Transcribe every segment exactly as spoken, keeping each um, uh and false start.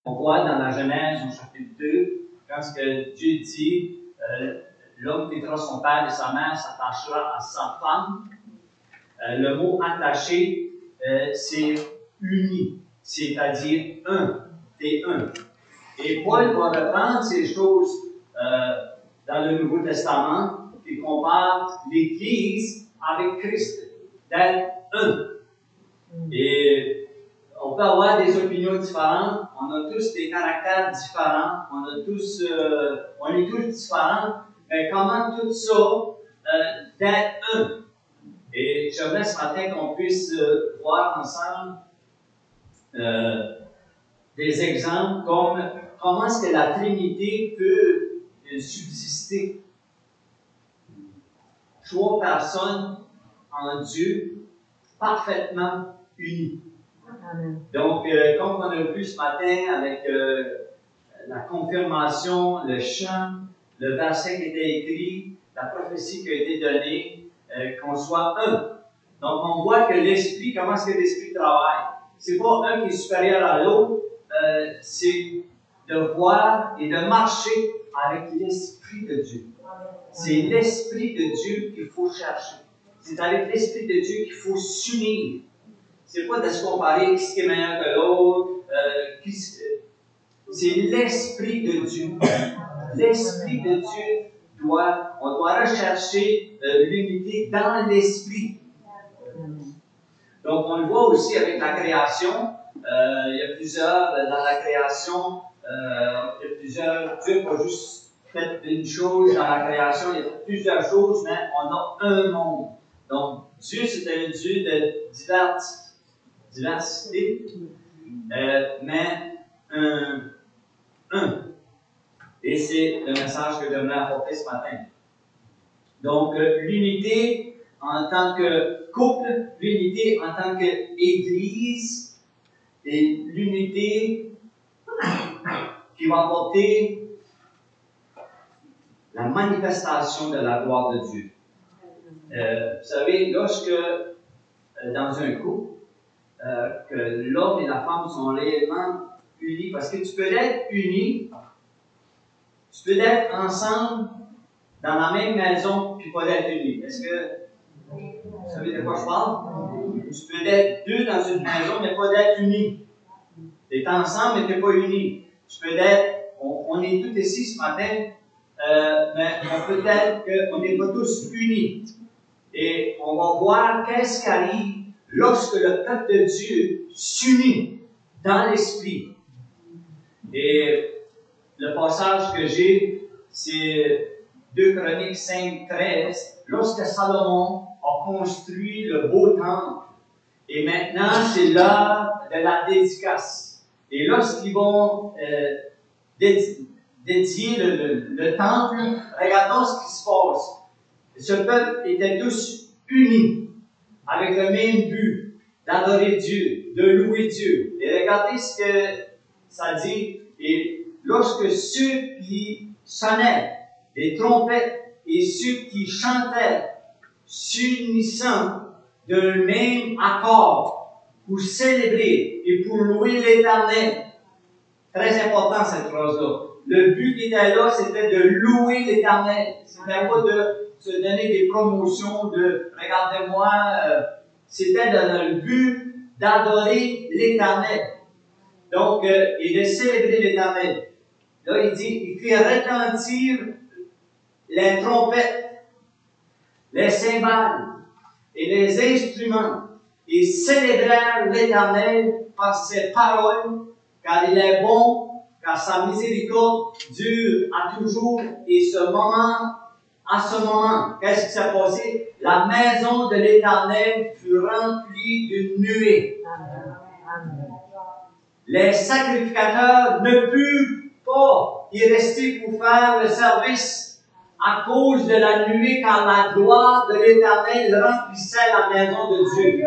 On voit dans la Genèse, au chapitre deux, quand ce que Dieu dit, euh, l'homme quittera son père et sa mère, s'attachera à sa femme. Euh, le mot attaché, euh, c'est uni, c'est-à-dire un, t'es un. Et Paul va reprendre ces choses euh, dans le Nouveau Testament qui compare l'Église avec Christ, d'être un. Et on peut avoir des opinions différentes, on a tous des caractères différents, on a tous, euh, on est tous différents, mais comment tout ça euh, d'être un? Et j'aimerais ce matin qu'on puisse euh, voir ensemble euh, des exemples comme comment est-ce que la Trinité peut euh, subsister. Trois personnes en Dieu parfaitement unies. Donc, euh, comme on a vu ce matin avec euh, la confirmation, le chant, le verset qui était écrit, la prophétie qui a été donnée, euh, qu'on soit un. Donc, on voit que l'Esprit, comment est-ce que l'Esprit travaille? C'est pas un qui est supérieur à l'autre, euh, c'est de voir et de marcher avec l'Esprit de Dieu. C'est l'Esprit de Dieu qu'il faut chercher. C'est avec l'Esprit de Dieu qu'il faut s'unir. C'est pas de se comparer qui est meilleur que l'autre. Euh, c'est l'Esprit de Dieu. L'Esprit de Dieu doit, on doit rechercher euh, l'unité dans l'Esprit. Donc, on le voit aussi avec la création. Euh, il y a plusieurs, dans la création, euh, il y a plusieurs, Dieu n'a pas juste fait une chose dans la création, il y a plusieurs choses, mais on a un monde. Donc, Dieu, c'est un Dieu de diversité. diversité, euh, mais un, un. Et c'est le message que j'aimerais apporter ce matin. Donc, euh, l'unité en tant que couple, l'unité en tant qu'Église, et l'unité qui va apporter la manifestation de la gloire de Dieu. Euh, vous savez, lorsque, euh, dans un couple, Euh, que l'homme et la femme sont réellement unis, parce que tu peux être unis, tu peux être ensemble dans la même maison, puis pas être unis. Est-ce que vous savez de quoi je parle? Tu peux être deux dans une maison, mais pas d'être unis. Tu es ensemble, mais tu n'es pas unis. Tu peux être, on, on est tous ici ce matin, euh, mais peut-être qu'on n'est pas tous unis. Et on va voir qu'est-ce qui arrive lorsque le peuple de Dieu s'unit dans l'esprit. Et le passage que j'ai, c'est deux Chroniques cinq, treize. Lorsque Salomon a construit le beau temple, et maintenant c'est l'heure de la dédicace. Et lorsqu'ils vont euh, dédi- dédier le, le, le temple, regardons ce qui se passe. Ce peuple était tous unis, avec le même but, d'adorer Dieu, de louer Dieu. Et regardez ce que ça dit. Et lorsque ceux qui sonnaient des trompettes et ceux qui chantaient, s'unissant d'un même accord pour célébrer et pour louer l'Éternel. Très important cette phrase-là. Le but qui était là, c'était de louer l'Éternel. C'était pas de se donner des promotions, de regardez-moi. Euh, c'était dans le but d'adorer l'Éternel. Donc, euh, et de célébrer l'Éternel. Là, il dit, il fit retentir les trompettes, les cymbales et les instruments, et célébrèrent l'Éternel par ses paroles, car il est bon, car sa miséricorde dure à toujours, et ce moment, à ce moment, qu'est-ce qui s'est passé? La maison de l'Éternel fut remplie d'une nuée. Les sacrificateurs ne purent pas y rester pour faire le service à cause de la nuée, car la gloire de l'Éternel remplissait la maison de Dieu.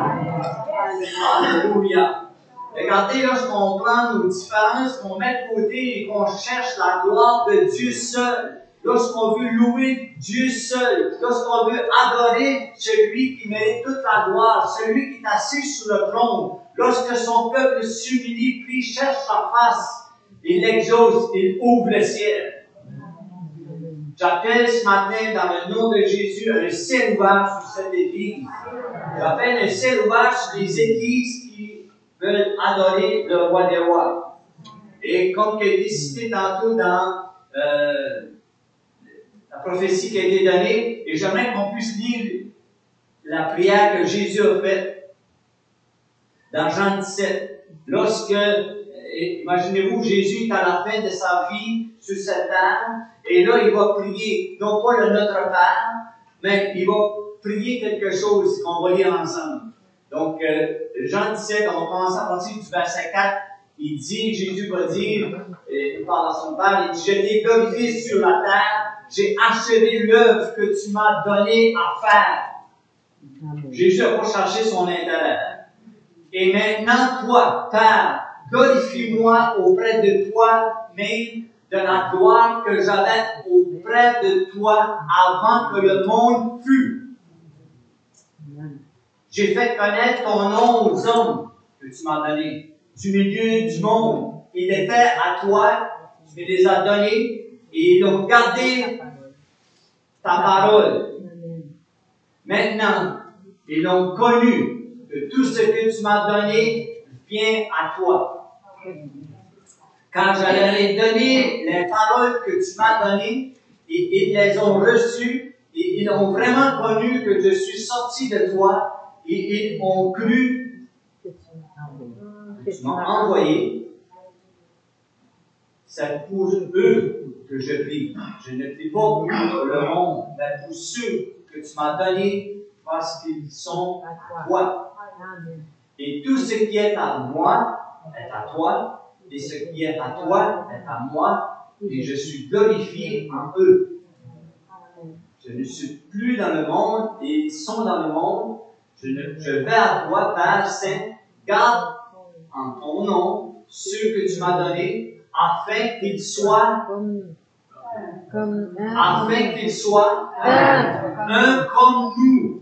Alléluia. Regardez, lorsqu'on prend nos différences, qu'on met de côté et qu'on cherche la gloire de Dieu seul, lorsqu'on veut louer Dieu seul, lorsqu'on veut adorer celui qui mérite toute la gloire, celui qui est assis sur le trône, Lorsque son peuple s'humilie, prie, cherche sa face, il l'exauce, il ouvre le ciel. J'appelle ce matin, dans le nom de Jésus, un ciel ouvert sur cette église. J'appelle un ciel ouvert sur les églises qui veulent adorer le roi des rois. Et comme il a été cité tantôt dans euh, la prophétie qui a été donnée, et j'aimerais qu'on puisse lire la prière que Jésus a faite dans Jean dix-sept. Lorsque, imaginez-vous, Jésus est à la fin de sa vie sur cette terre, et là, il va prier, non pas le Notre Père, mais il va prier quelque chose qu'on va lire ensemble. Donc, euh, Jean dix-sept, on va commencer à partir du verset quatre. Il dit, Jésus va dire, il parle à son Père, il dit, je t'ai glorifié sur la terre, j'ai achevé l'œuvre que tu m'as donnée à faire. Jésus n'a pas cherché son intérêt. Et maintenant, toi, Père, glorifie-moi auprès de toi, même de la gloire que j'avais auprès de toi avant que le monde fût. J'ai fait connaître ton nom aux hommes que tu m'as donnés, du milieu du monde. Ils étaient à toi, tu me les as donnés, et ils ont gardé ta parole. Maintenant, ils ont connu que tout ce que tu m'as donné vient à toi. Quand je leur ai donné les paroles que tu m'as données, et ils les ont reçues, et ils ont vraiment connu que je suis sorti de toi, et ils ont cru que tu m'as envoyé. C'est pour eux que je prie. Je ne prie pas pour le monde, mais pour ceux que tu m'as donnés, parce qu'ils sont à toi. Et tout ce qui est à moi est à toi, et ce qui est à toi est à moi, et je suis glorifié en eux. Je ne suis plus dans le monde, et ils sont dans le monde. Je, ne, je vais à toi, Père Saint, garde en ton nom ceux que tu m'as donnés, afin qu'ils soient comme un, afin qu'ils soient un, un comme nous.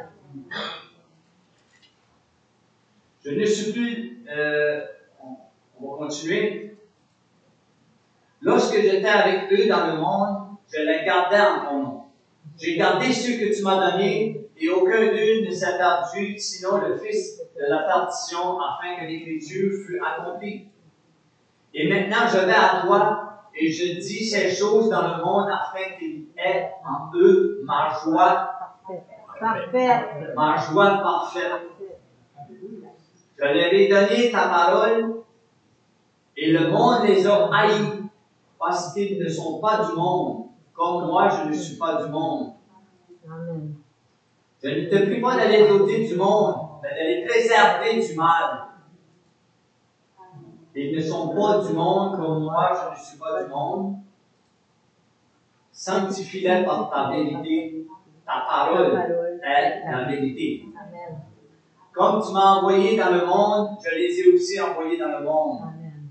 Je ne suis plus, euh, on, on va continuer. Lorsque j'étais avec eux dans le monde, je les gardais en ton nom. J'ai gardé ceux que tu m'as donnés, et aucun d'eux ne s'est perdu, sinon le fils de la perdition, afin que l'écriture fût accomplie. Et maintenant je vais à toi, et je dis ces choses dans le monde, afin qu'il ait en eux ma joie parfaite. Ma joie parfaite. Je leur ai donné ta parole, et le monde les a haïs, parce qu'ils ne sont pas du monde, comme moi je ne suis pas du monde. Amen. Je ne te prie pas d'aller ôter du monde, mais d'aller préserver du mal. Ils ne sont pas du monde, comme moi je ne suis pas du monde. Sanctifie-les par ta vérité. Ta parole est la vérité. Amen. Comme tu m'as envoyé dans le monde, je les ai aussi envoyés dans le monde. Amen.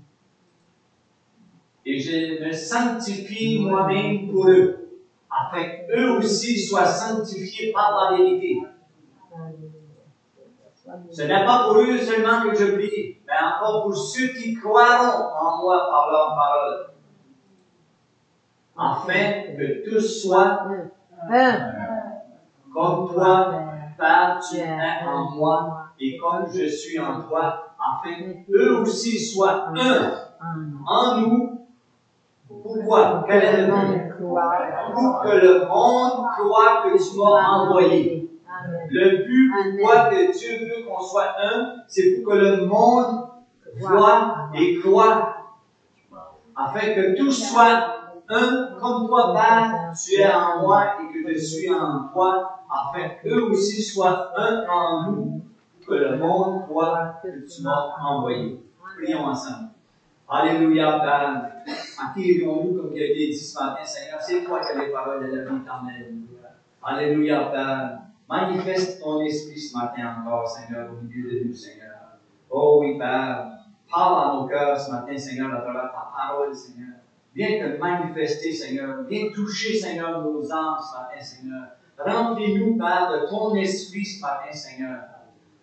Et je me sanctifie moi-même pour eux, afin qu'eux aussi soient sanctifiés par la vérité. Ce n'est pas pour eux seulement que je prie, mais encore pour ceux qui croiront en moi par leur parole, afin que tous soient un. Comme toi, Père, tu es en moi, et comme je suis en toi, afin qu'eux aussi soient un en nous. Pourquoi? Quel est le but? Pour que le monde croie que tu m'as envoyé. Le but pourquoi que Dieu veut qu'on soit un, c'est pour que le monde voit et croit, afin que tous soient un, comme toi, Père, tu es en moi et que je suis en toi, afin qu'eux aussi soient un en nous, pour que le monde croit que tu m'as envoyé. Prions ensemble. Alléluia, Père. Accueillons-nous comme il a été dit ce matin, Seigneur. C'est toi qui as les paroles de la vie éternelle. Alléluia, Père. Manifeste ton esprit ce matin encore, Seigneur, au milieu de nous, Seigneur. Oh oui, Père. Parle à nos cœurs ce matin, Seigneur, à travers ta parole, Seigneur. Viens te manifester, Seigneur. Viens toucher, Seigneur, nos âmes ce matin, Seigneur. Remplis-nous, Père, de ton esprit ce matin, Seigneur.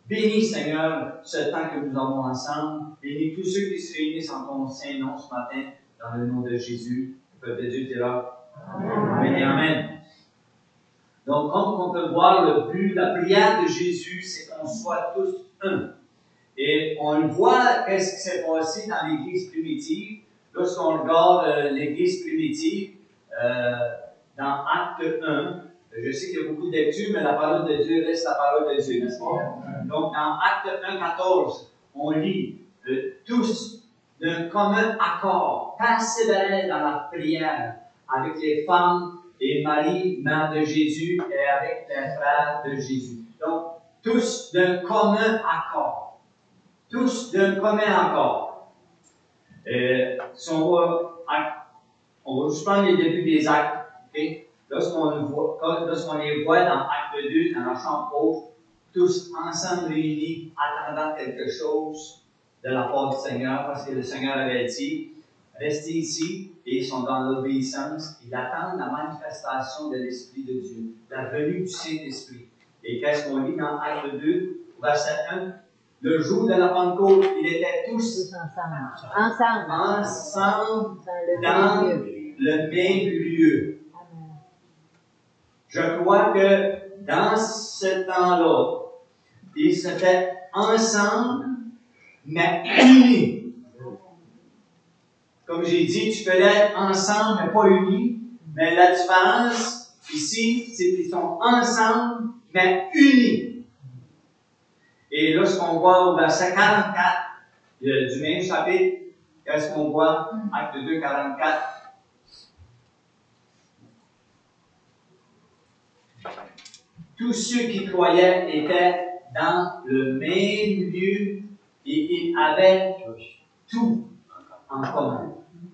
Bénis, Seigneur, ce temps que nous avons ensemble. Bénis tous ceux qui se réunissent en ton saint nom ce matin, dans le nom de Jésus. Le peuple de Dieu dira Amen et Amen. Donc, comme on peut voir, le but, la prière de Jésus, c'est qu'on soit tous un. Et on le voit, qu'est-ce qui s'est passé dans l'Église primitive. Lorsqu'on regarde euh, l'Église primitive, euh, dans Acte un, je sais qu'il y a beaucoup de lectures, mais la parole de Dieu reste la parole de Dieu, n'est-ce pas? Donc, dans Acte un, quatorze, on lit euh, tous d'un commun accord, persévérer dans la prière avec les femmes et Marie, mère de Jésus, et avec les frères de Jésus. Donc, tous d'un commun accord. Tous d'un commun accord. Euh, si on va, on va juste prendre les débuts des actes. Okay? Lorsqu'on voit, lorsqu'on les voit dans Acte deux, dans la chambre haute, tous ensemble réunis, attendant quelque chose de la part du Seigneur, parce que le Seigneur avait dit, restez ici, et ils sont dans l'obéissance, ils attendent la manifestation de l'Esprit de Dieu, la venue du Saint-Esprit. Et qu'est-ce qu'on lit dans Acte deux, verset un? Le jour de la Pentecôte, ils étaient tous, tous ensemble, ensemble, ensemble dans le même lieu. Je crois que dans ce temps-là, ils étaient ensemble, mais unis. Comme j'ai dit, tu peux être ensemble, mais pas unis. Mais la différence ici, c'est qu'ils sont ensemble, mais unis. Et lorsqu'on voit au verset quarante-quatre du même chapitre, qu'est-ce qu'on voit? Acte deux, quarante-quatre. Tous ceux qui croyaient étaient dans le même lieu et ils avaient tout en commun.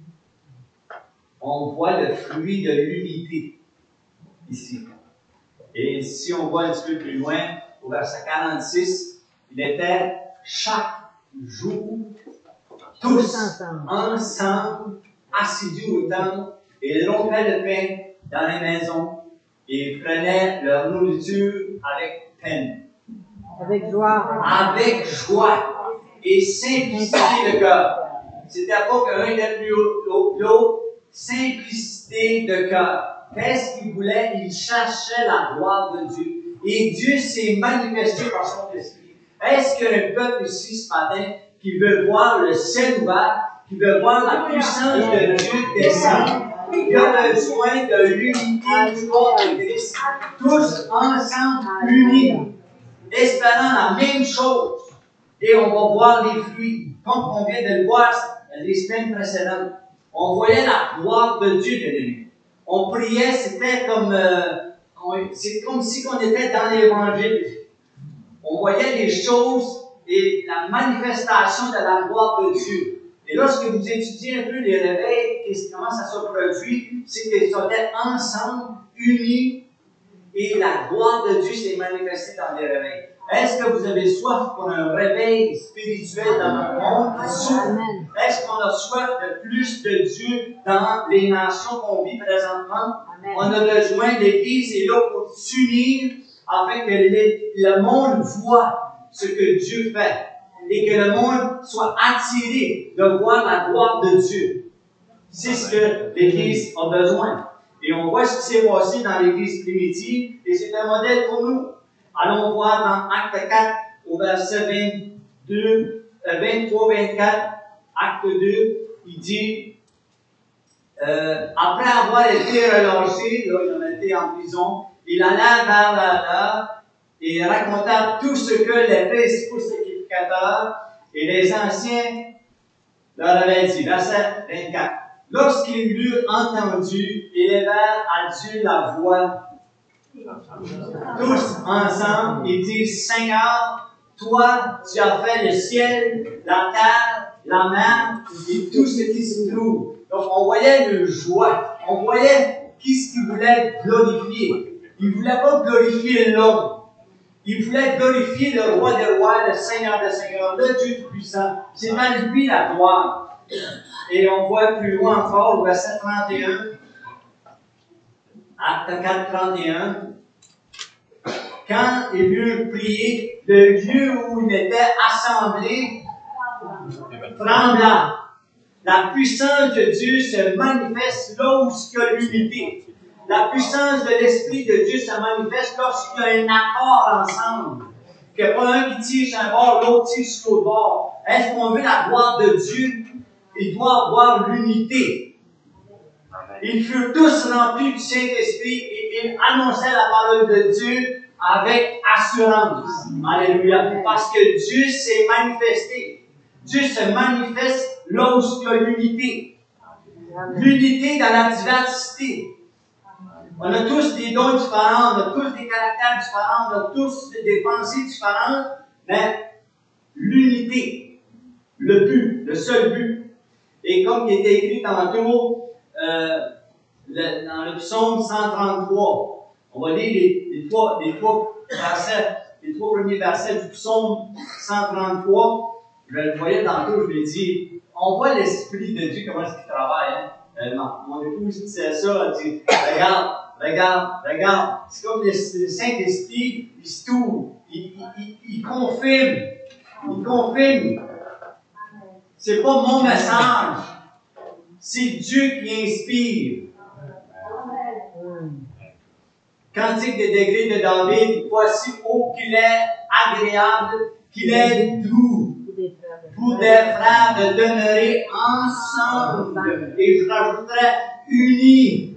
On voit le fruit de l'unité ici. Et si on voit un petit peu plus loin, au verset quarante-six, il était chaque jour, tous ensemble, assidus au temple, et ils rompaient le pain dans les maisons. Et ils prenaient leur nourriture avec peine. Avec joie. Avec joie et simplicité de cœur. C'était pas qu'un était plus haut que l'autre. Simplicité de cœur. Qu'est-ce qu'ils voulaient? Ils cherchaient la gloire de Dieu. Et Dieu s'est manifesté par son esprit. Est-ce qu'il y a un peuple ici ce matin qui veut voir le ciel ouvert, qui veut voir la puissance de Dieu descendre? Il a besoin de l'unité du corps de Christ, tous ensemble unis, espérant la même chose. Et on va voir les fruits, comme on vient de le voir les semaines précédentes. On voyait la gloire de Dieu de l'ennemi. On priait, c'était comme, euh, c'est comme si on était dans l'Évangile. On voyait les choses et la manifestation de la gloire de Dieu. Et lorsque vous étudiez un peu les réveils, comment ça se produit, c'est qu'ils étaient ensemble, unis, et la gloire de Dieu s'est manifestée dans les réveils. Est-ce que vous avez soif pour un réveil spirituel dans notre monde? Soif. Est-ce qu'on a soif de plus de Dieu dans les nations qu'on vit présentement? Amen. On a besoin, l'Église est là pour s'unir afin que le monde voit ce que Dieu fait. Et que le monde soit attiré de voir la gloire de Dieu. C'est ce que l'Église a besoin. Et on voit ce qui s'est passé dans l'Église primitive, et c'est un modèle pour nous. Allons voir dans Acte quatre, au verset vingt-deux, vingt-trois vingt-quatre, Acte deux, il dit, euh, après avoir été relâché, là, il a été en prison, il alla vers la et raconta tout ce que les principaux sacrificateurs et les anciens leur avaient dit. Verset vingt-quatre. Lorsqu'ils l'eurent entendu, ils élevèrent à Dieu la voix, tous ensemble, et dirent, Seigneur, toi, tu as fait le ciel, la terre, la mer, et tout ce qui se trouve. Donc, on voyait le joie. On voyait qui ce qu'ils voulaient glorifier. Ils ne voulaient pas glorifier l'homme. Il voulait glorifier le roi des rois, le Seigneur des seigneurs, le Dieu tout-puissant. C'est à lui la gloire. Et on voit plus loin encore au verset trente et un. Acte quatre, trente et un. quand ils eurent prié, le lieu où ils étaient assemblés trembla. La puissance de Dieu se manifeste là où il y a l'unité. La puissance de l'Esprit de Dieu se manifeste lorsqu'il y a un accord ensemble. Qu'il n'y a pas un qui tire sur un bord, l'autre tire sur l'autre bord. Est-ce qu'on veut la gloire de Dieu? Il doit avoir l'unité. Ils furent tous remplis du Saint-Esprit et ils annonçaient la parole de Dieu avec assurance. Alléluia. Parce que Dieu s'est manifesté. Dieu se manifeste là où il y a l'unité. L'unité dans la diversité. On a tous des dons différents, on a tous des caractères différents, on a tous des pensées différentes, mais l'unité, le but, le seul but. Et comme il était écrit tantôt euh, le, dans le psaume cent trente-trois, on va lire les, les, trois, les, trois, versets, les trois premiers versets du psaume cent trente-trois. Je le voyais tantôt, je lui ai dit, on voit l'Esprit de Dieu, comment est-ce qu'il travaille. Hein? Euh, non, mon épouse disait ça, elle dit, regarde, regarde, regarde. C'est comme le, le Saint-Esprit, il se tourne, il, il, il, il confirme, il confirme. C'est pas mon message, c'est Dieu qui inspire. Cantique des degrés de David, voici ô qu'il est agréable, qu'il est doux pour des frères de demeurer ensemble. Et je rajouterais unis.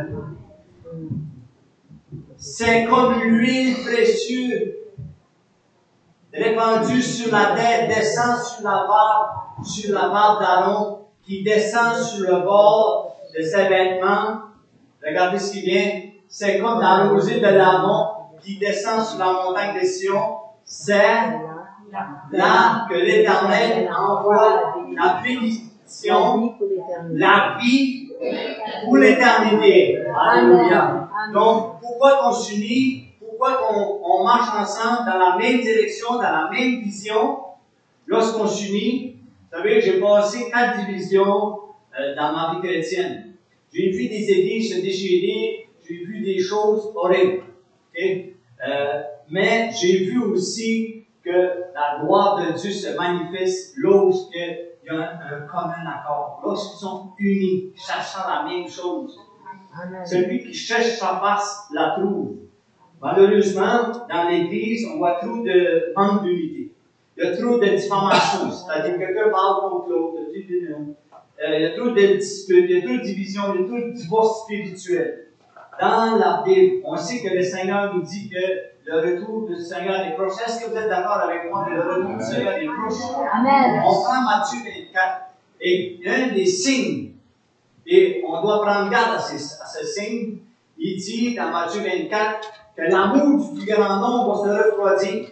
C'est comme l'huile précieuse répandue sur la tête, descend sur la barbe, sur la barbe d'Aaron, qui descend sur le bord de ses vêtements. Regardez ce qui vient. C'est comme dans la rosée de l'Aaron qui descend sur la montagne de Sion. C'est là que l'Éternel envoie la bénédiction, la vie pour l'éternité. Alléluia. Donc, pourquoi qu'on s'unit? Pourquoi qu'on on marche ensemble dans la même direction, dans la même vision? Lorsqu'on s'unit, vous savez, j'ai passé quatre divisions euh, dans ma vie chrétienne. J'ai vu des églises se déchirer, j'ai vu des choses horribles. Okay? Euh, mais j'ai vu aussi que la gloire de Dieu se manifeste lorsqu'il y a un, un commun accord, lorsqu'ils sont unis, cherchant la même chose. Amen. Celui qui cherche sa face la trouve. Malheureusement, dans l'Église, on voit trop de manque d'unité. Il y a trop de diffamation, c'est-à-dire que quelqu'un parle contre l'autre. Euh, il y a trop de disputes, il y a trop de divisions, il y a trop de divorce spirituel. Dans la Bible, on sait que le Seigneur nous dit que le retour du Seigneur est proche. Est-ce que vous êtes d'accord avec moi que le retour du Seigneur est proche? Amen. On prend Matthieu vingt-quatre et il y a un des signes, et on doit prendre garde à, ces, à ce signe. Il dit dans Matthieu vingt-quatre que l'amour du plus grand nombre va se refroidir.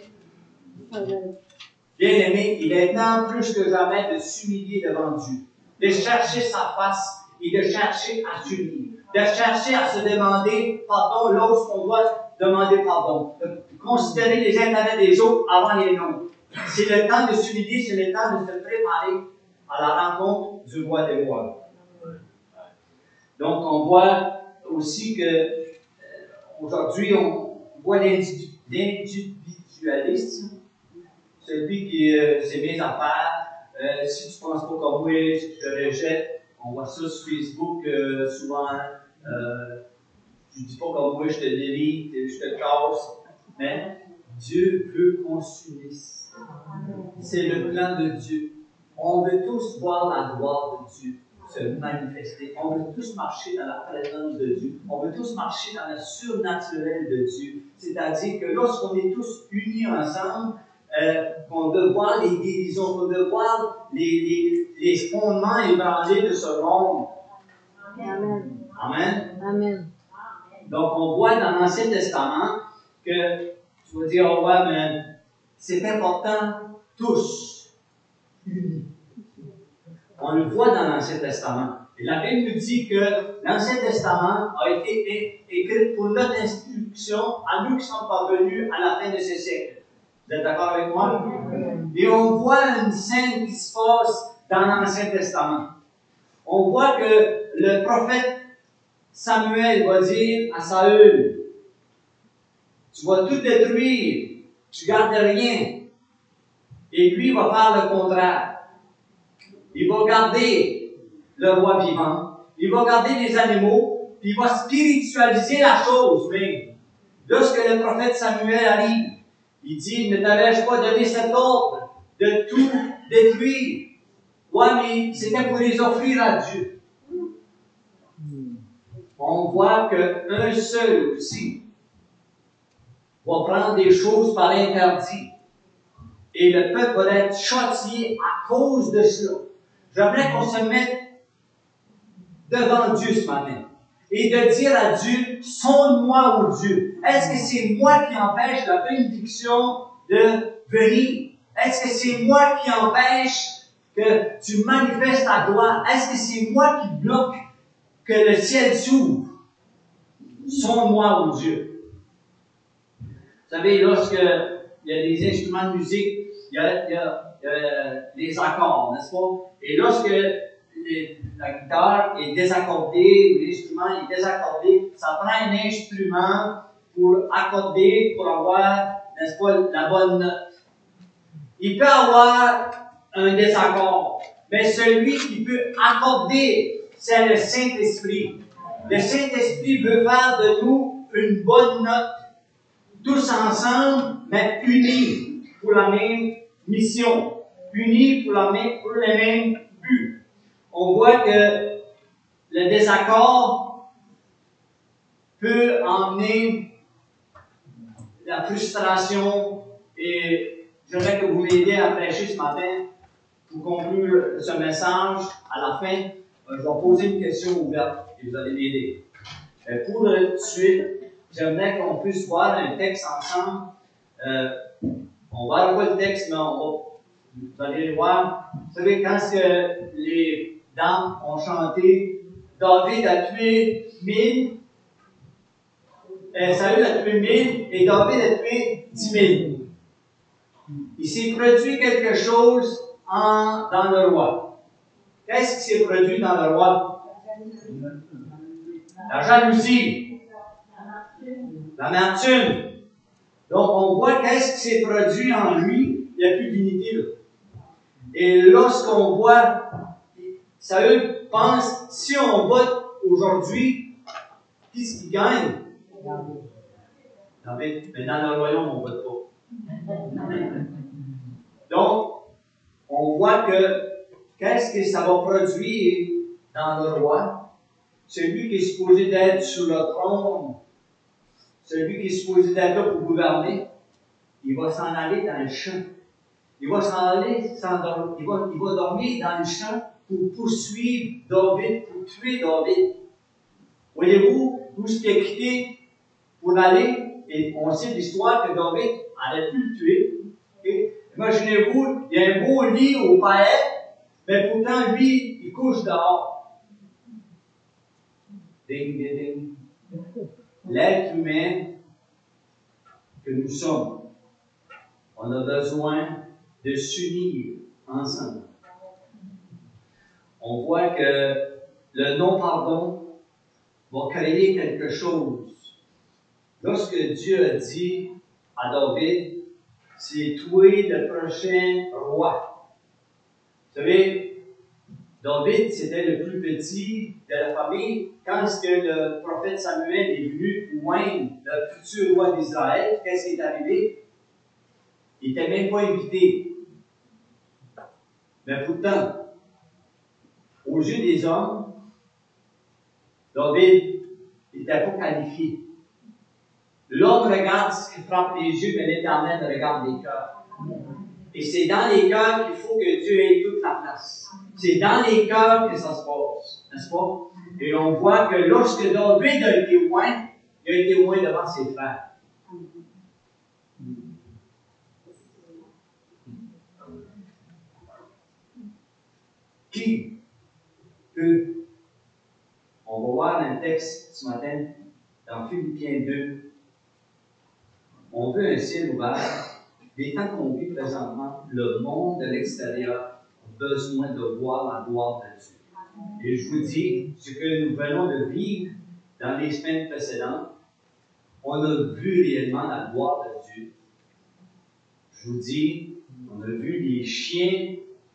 Bien aimé, il est temps plus que jamais de s'humilier devant Dieu, de chercher sa face et de chercher à s'unir, de chercher à se demander pardon lorsqu'on doit demander pardon, de considérer les intérêts des autres avant les nôtres. C'est le temps de s'humilier, c'est le temps de se préparer à la rencontre du roi des rois. Donc, on voit aussi que euh, aujourd'hui, on voit l'individualisme, celui qui euh, c'est mes affaires. Euh, si tu ne penses pas comme moi, je te rejette. On voit ça sur Facebook euh, souvent. Euh, tu ne dis pas comme moi, je te délite, je te casse. Mais Dieu veut qu'on s'unisse. C'est le plan de Dieu. On veut tous voir la gloire de Dieu se manifester. On veut tous marcher dans la présence de Dieu. On veut tous marcher dans le surnaturel de Dieu. C'est-à-dire que lorsqu'on est tous unis ensemble, euh, qu'on veut voir les guérisons, qu'on veut voir les, les, les fondements ébranlés de ce monde. Amen. Amen. Amen. Donc, on voit dans l'Ancien Testament que, tu vas dire, oh ouais, mais c'est important, tous unis. On le voit dans l'Ancien Testament. Et la Bible nous dit que l'Ancien Testament a été écrit pour notre instruction à nous qui sommes parvenus à la fin de ce siècle. Vous êtes d'accord avec moi? Et on voit une scène qui se passe dans l'Ancien Testament. On voit que le prophète Samuel va dire à Saül, tu vas tout détruire, tu ne gardes rien. Et lui va faire le contraire. Il va garder le roi vivant, il va garder les animaux, puis il va spiritualiser la chose même. Lorsque le prophète Samuel arrive, il dit, ne t'avais-je pas donné cet ordre de tout détruire? Ouais, mais c'était pour les offrir à Dieu. On voit qu'un seul aussi va prendre des choses par interdit. Et le peuple va être châtié à cause de cela. J'aimerais qu'on se mette devant Dieu ce matin et de dire à Dieu, sonde-moi, ô Dieu. Est-ce que c'est moi qui empêche la bénédiction de venir? Est-ce que c'est moi qui empêche que tu manifestes ta gloire? Est-ce que c'est moi qui bloque que le ciel s'ouvre? Sonde-moi, ô Dieu. Vous savez, lorsque il y a des instruments de musique, il y a, il y a, il y a les accords, n'est-ce pas? Et lorsque les, la guitare est désaccordée ou l'instrument est désaccordé, ça prend un instrument pour accorder, pour avoir, n'est-ce pas, la bonne note. Il peut avoir un désaccord, mais celui qui peut accorder, c'est le Saint-Esprit. Le Saint-Esprit veut faire de nous une bonne note, tous ensemble, mais unis pour la même mission, unis pour, la même, pour le même but. On voit que le désaccord peut emmener la frustration et j'aimerais que vous m'aidiez à prêcher ce matin pour conclure ce message. À la fin, je vais poser une question ouverte et vous allez m'aider. Pour tout de suite, j'aimerais qu'on puisse voir un texte ensemble. Euh, on va voir le texte, mais on va, vous allez le voir. Vous savez, quand que les dames ont chanté, David a tué mille, euh, Saül a tué mille et David a tué dix mille. Il s'est produit quelque chose en, dans le roi. Qu'est-ce qui s'est produit dans le roi? La jalousie. L'amertume. Donc, on voit qu'est-ce qui s'est produit en lui. Il n'y a plus d'unité là. Et lorsqu'on voit, Saül pense, si on vote aujourd'hui, qui est-ce qui gagne? David. Mais dans le royaume, on ne vote pas. Donc, on voit que qu'est-ce que ça va produire dans le roi? Celui qui est supposé d'être sur le trône, celui qui est supposé d'être là pour gouverner, il va s'en aller dans le champ. Il va s'en aller, s'endormir, il, va, il va dormir dans le champ pour poursuivre David, pour tuer David. Voyez-vous, tout ce qui est quitté pour aller, et on sait l'histoire que David allait plus le tuer. Okay? Imaginez-vous, il y a un beau lit au palais, mais pourtant, lui, il couche dehors. Ding, ding, ding. L'être humain que nous sommes, on a besoin de s'unir ensemble. On voit que le non-pardon va créer quelque chose. Lorsque Dieu a dit à David, c'est toi le prochain roi. Vous savez, David, c'était le plus petit de la famille. Quand est-ce que le prophète Samuel est venu oindre le futur roi d'Israël, qu'est-ce qui est arrivé? Il n'était même pas invité. Mais pourtant, aux yeux des hommes, David n'était pas qualifié. L'homme regarde ce qui frappe les yeux, mais l'Éternel regarde les cœurs. Et c'est dans les cœurs qu'il faut que Dieu ait toute la place. C'est dans les cœurs que ça se passe, n'est-ce pas? Et on voit que lorsque David a été oint, il a été oint devant ses frères. Qui peut? On va voir un texte ce matin dans Philippiens deux. On veut un ciel ouvert. Les temps qu'on vit présentement, le monde de l'extérieur a besoin de voir la gloire de Dieu. Et je vous dis, ce que nous venons de vivre dans les semaines précédentes, on a vu réellement la gloire de Dieu. Je vous dis, on a vu les chiens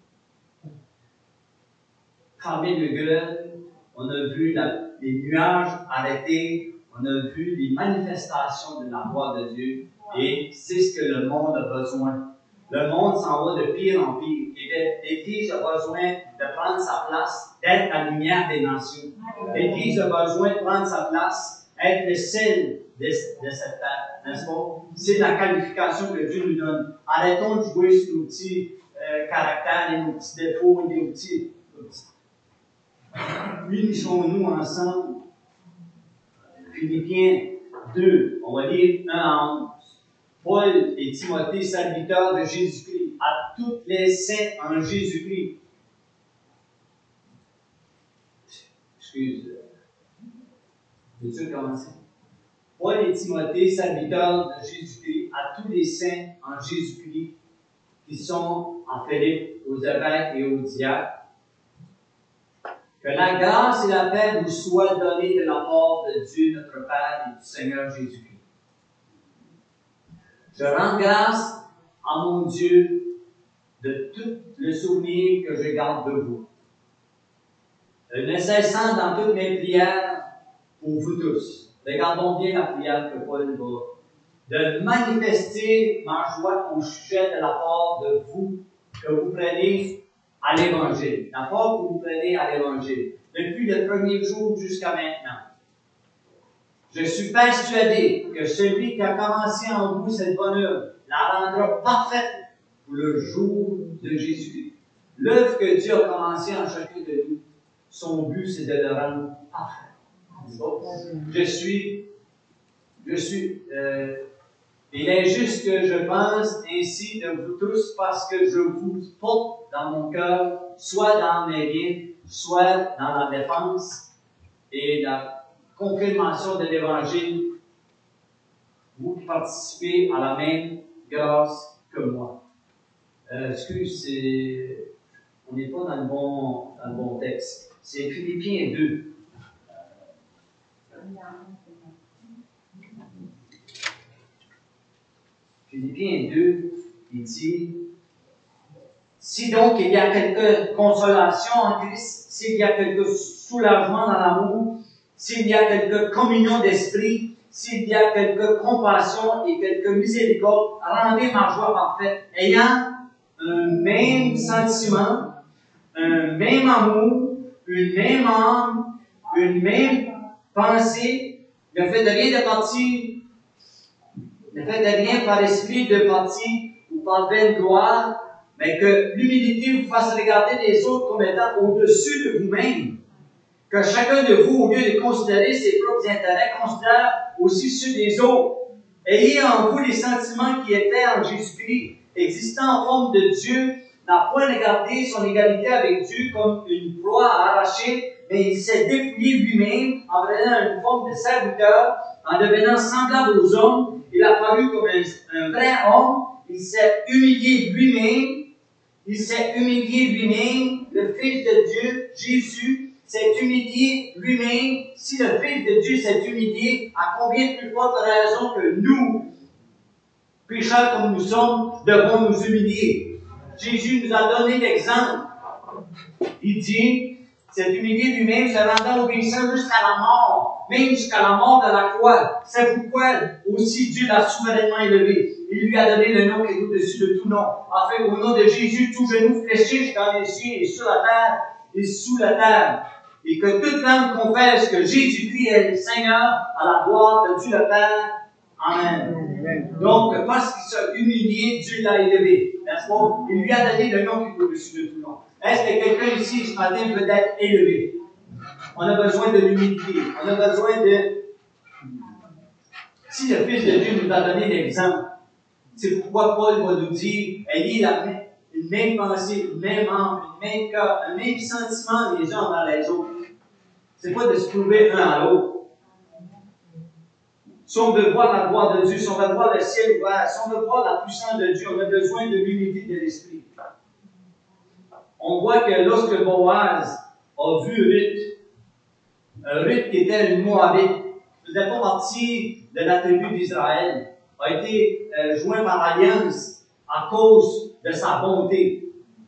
cramer de gueule, on a vu la, les nuages arrêtés, on a vu les manifestations de la gloire de Dieu, et c'est ce que le monde a besoin. Le monde s'en va de pire en pire. L'Église a besoin de prendre sa place, d'être la lumière des nations. L'Église a besoin de prendre sa place, être le sel de, de cette terre, n'est-ce pas? C'est la qualification que Dieu nous donne. Arrêtons de jouer sur nos petits euh, caractères et nos petits défauts et nos petits. Nos petits. Unissons-nous ensemble. Philippiens deux, on va lire un à onze. Paul et Timothée, serviteurs de Jésus-Christ, à tous les saints en Jésus-Christ. Excuse. Veux-tu commencer? Paul et Timothée, serviteurs de Jésus-Christ, à tous les saints en Jésus-Christ, qui sont en Philippe, aux évêques et aux diacres. Que la grâce et la paix vous soient données de la part de Dieu, notre Père, et du Seigneur Jésus-Christ. Je rends grâce à mon Dieu de tout le souvenir que je garde de vous, ne cessant dans toutes mes prières pour vous tous. Regardons bien la prière que Paul va, de manifester ma joie au sujet de la part de vous, que vous prenez à l'Évangile, la part que vous prenez à l'Évangile, depuis le premier jour jusqu'à maintenant. Je suis persuadé que celui qui a commencé en vous cette bonne œuvre la rendra parfaite pour le jour de Jésus-Christ. L'œuvre que Dieu a commencé en chacun de nous, son but, c'est de le rendre parfait. Je suis, je suis, euh, il est juste que je pense ainsi de vous tous parce que je vous porte dans mon cœur, soit dans mes vies, soit dans la défense et la confirmation de l'Évangile, vous qui participez à la même grâce que moi. Euh, excuse, c'est, on n'est pas dans le bon, dans le bon texte. C'est Philippiens deux. Philippiens deux, il dit, si donc il y a quelque consolation en Christ, s'il y a quelque soulagement dans l'amour, s'il y a quelque communion d'esprit, s'il y a quelque compassion et quelque miséricorde, rendez ma joie parfaite, ayant un même sentiment, un même amour, une même âme, une même pensée. Ne faites rien de parti, ne faites rien par esprit de parti ou par vaine gloire, mais que l'humilité vous fasse regarder les autres comme étant au-dessus de vous-même. Que chacun de vous, au lieu de considérer ses propres intérêts, considère aussi ceux des autres. Ayez en vous les sentiments qui étaient en Jésus-Christ, existant en forme de Dieu, n'a point regardé son égalité avec Dieu comme une proie à arracher, mais il s'est dépouillé lui-même en prenant une forme de serviteur, en devenant semblable aux hommes. Il a paru comme un, un vrai homme, il s'est humilié lui-même, il s'est humilié lui-même, le Fils de Dieu, Jésus, s'est humilié lui-même. Si le Fils de Dieu s'est humilié, à combien plus forte raison que nous, pécheurs comme nous sommes, devons nous humilier. Jésus nous a donné l'exemple. Il dit, s'est humilié lui-même, se rendant obéissant jusqu'à la mort, même jusqu'à la mort de la croix. C'est pourquoi aussi Dieu l'a souverainement élevé. Il lui a donné le nom qui est au-dessus de tout nom, afin qu'au nom de Jésus, tout genou fléchisse dans les cieux et sur la terre et sous la terre, et que toute langue confesse que Jésus-Christ est le Seigneur, à la gloire de Dieu le Père. Amen. Amen. Donc, parce qu'il s'est humilié, Dieu l'a élevé. N'est-ce pas? Il lui a donné le nom qui est au-dessus de tout nom. Est-ce que quelqu'un ici, ce matin, peut être élevé? On a besoin de l'humilité. On a besoin de... Si le Fils de Dieu nous a donné l'exemple, c'est pourquoi Paul va nous dire, ayez la même, une même pensée, une même âme, une même cœur, un même sentiment les uns envers les autres. C'est pas de se trouver un à l'autre. Si on veut voir la gloire de Dieu, si on veut voir le ciel ouvert, si on veut voir la puissance de Dieu, on a besoin de l'unité de l'esprit. On voit que lorsque Boaz a vu Ruth, Ruth qui était une Moabite, ne faisait pas partie de la tribu d'Israël, a été euh, joint par l'alliance à cause de sa bonté.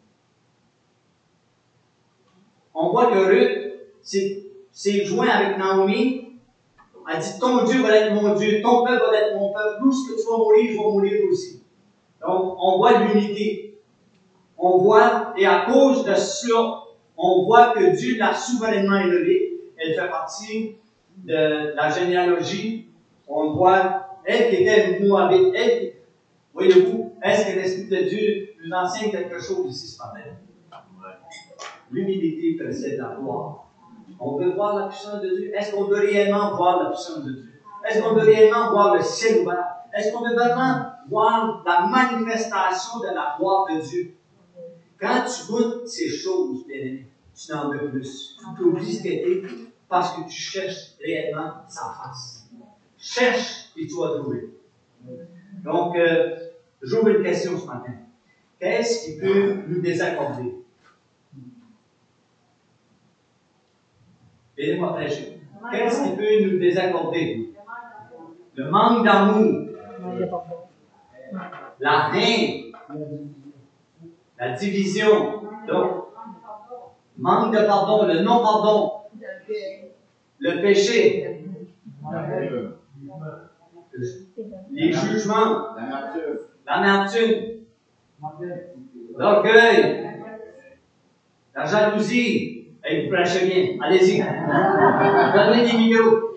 On voit que Ruth s'est joint avec Naomi. Elle dit, ton Dieu va être mon Dieu, ton peuple va être mon peuple, d'où ce que tu vas mourir, je vais mourir aussi. Donc, on voit l'unité. On voit, et à cause de cela, on voit que Dieu l'a souverainement élevée. Elle fait partie de la généalogie. On voit, elle qui était Moabite, elle, voyez-vous, est-ce que l'Esprit de Dieu nous enseigne quelque chose ici ce matin? L'humilité précède la gloire. On veut voir la puissance de Dieu. Est-ce qu'on veut réellement voir la puissance de Dieu? Est-ce qu'on veut réellement voir le ciel ouvert? Est-ce qu'on veut vraiment voir la manifestation de la gloire de Dieu? Quand tu goûtes ces choses, bien-aimé, tu n'en veux plus. Tu oublies ce qu'elle est parce que tu cherches réellement sa face. Cherche et tu vas trouver. Donc, euh, j'ouvre une question ce matin. Qu'est-ce qui peut nous désaccorder? Aidez-moi à prêcher. Qu'est-ce qui peut nous désaccorder? Le manque d'amour, la haine, la division, donc, manque de pardon, le non-pardon, le péché, les jugements, l'amertume, l'orgueil, la jalousie. Et vous prêchez bien. Allez-y. Donnez des micros.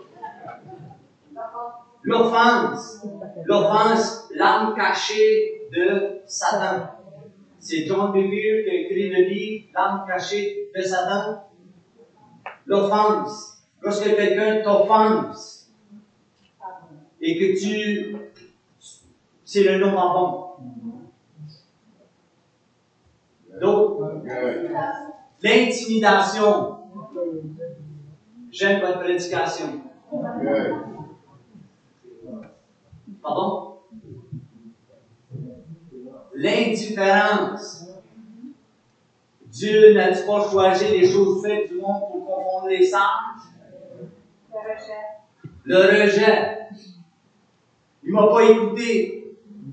L'offense. L'offense, l'âme cachée de Satan. C'est John Bevere qui a écrit le livre L'âme cachée de Satan. L'offense. Lorsque quelqu'un t'offense et que tu. C'est le non-pardon. D'autres. L'intimidation. J'aime votre prédication. Pardon? L'indifférence. Dieu n'a-t-il pas choisi les choses faites du monde pour confondre les sages? Le rejet. Le rejet. Il ne m'a pas écouté.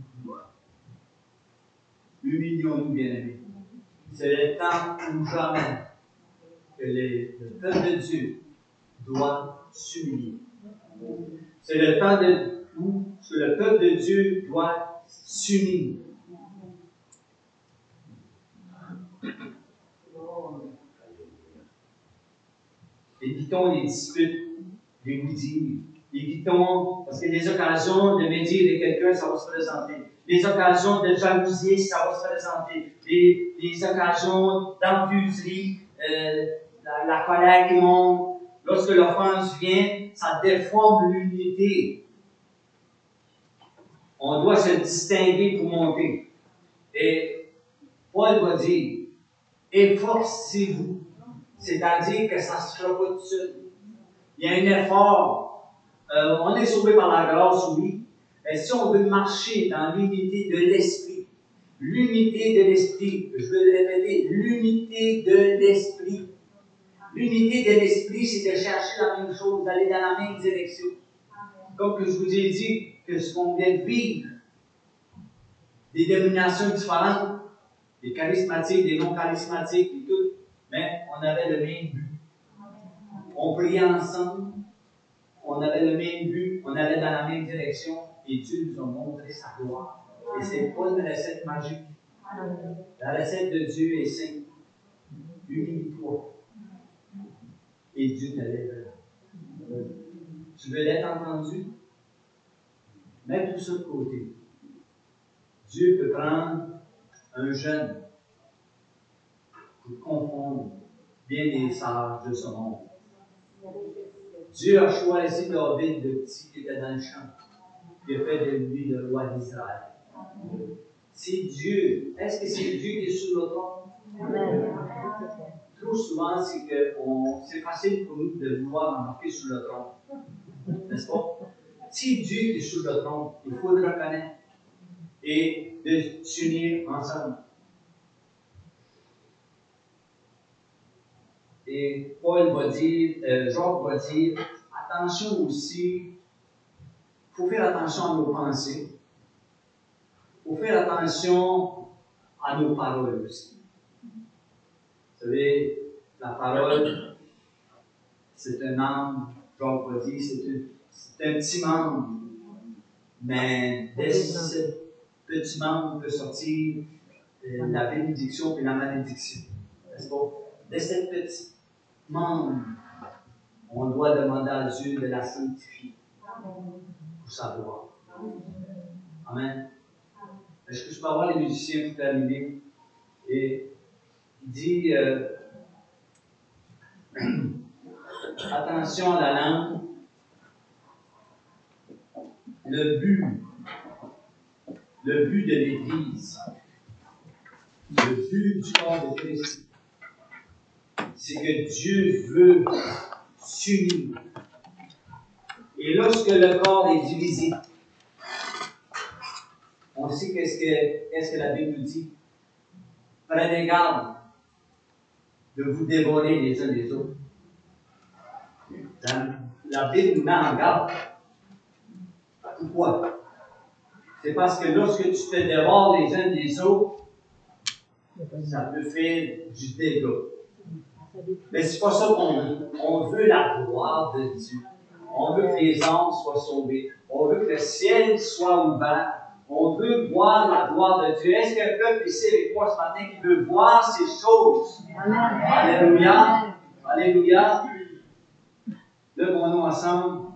Humilions-nous, bien-aimés. C'est le temps ou jamais que les, le peuple de Dieu doit s'humilier. C'est le temps de, où que le peuple de Dieu doit s'unir. Évitons les disputes, les goudilles. Évitons, parce que les occasions de médire de quelqu'un, ça va se présenter. Les occasions de jalousie, ça va se présenter. Les, les occasions d'enfuserie, euh, la, la colère qui monte. Lorsque l'offense vient, ça déforme l'unité. On doit se distinguer pour monter. Et Paul va dire, efforcez-vous. C'est-à-dire que ça ne se fera pas tout seul. Il y a un effort. Euh, on est sauvé par la grâce, oui. Mais si on veut marcher dans l'unité de l'esprit, l'unité de l'esprit, je veux le répéter, l'unité de l'esprit. L'unité de l'esprit, c'est de chercher la même chose, d'aller dans la même direction. Comme que je vous ai dit, que ce qu'on vient de vivre, des dénominations différentes, des charismatiques, des non-charismatiques et tout, mais on avait le même but. On priait ensemble, on avait le même but, on allait dans la même direction, et Dieu nous a montré sa gloire. Et ce n'est pas une recette magique. La recette de Dieu est simple. Humilie-toi. Et Dieu te lèvera. Tu veux l'être entendu? Mets tout ça de côté. Dieu peut prendre un jeune pour confondre bien des sages de ce monde. Dieu a choisi David, le petit qui était dans le champ. Il a fait de lui le roi d'Israël. C'est Dieu. Est-ce que c'est Dieu qui est sur le trône? Trop souvent, c'est que on, c'est facile pour nous de vouloir embarquer sur le trône. N'est-ce pas? C'est Dieu qui est sur le trône. Il faut le reconnaître et de s'unir ensemble. Et Paul va dire, euh, Jacques va dire, attention aussi, il faut faire attention à nos pensées. Il faut faire attention à nos paroles aussi. Vous savez, la parole, c'est un âme, Jacques va dire, c'est un petit membre. Mais dès ce petit membre peut sortir euh, la bénédiction et la malédiction. N'est-ce pas? Dès ce petit membre, on doit demander à Dieu de la sanctifier pour savoir. Amen. Est-ce que je peux avoir les musiciens pour terminer? Et il dit euh, attention à la langue, le but, le but de l'Église, le but du corps de Christ, c'est que Dieu veut s'unir. Et lorsque le corps est divisé, on sait qu'est-ce que, qu'est-ce que la Bible nous dit. Prenez garde de vous dévorer les uns les autres. La, la Bible nous met en garde. Pourquoi? C'est parce que lorsque tu te dévores les uns les autres, ça peut faire du dégât. Mais c'est pas ça qu'on veut. On veut la gloire de Dieu. On veut que les âmes soient sauvées. On veut que le ciel soit ouvert. On veut voir la gloire de Dieu. Est-ce qu'il y a un peuple ici avec moi ce matin qui veut voir ces choses? Amen. Alléluia. Alléluia. Levons-nous ensemble.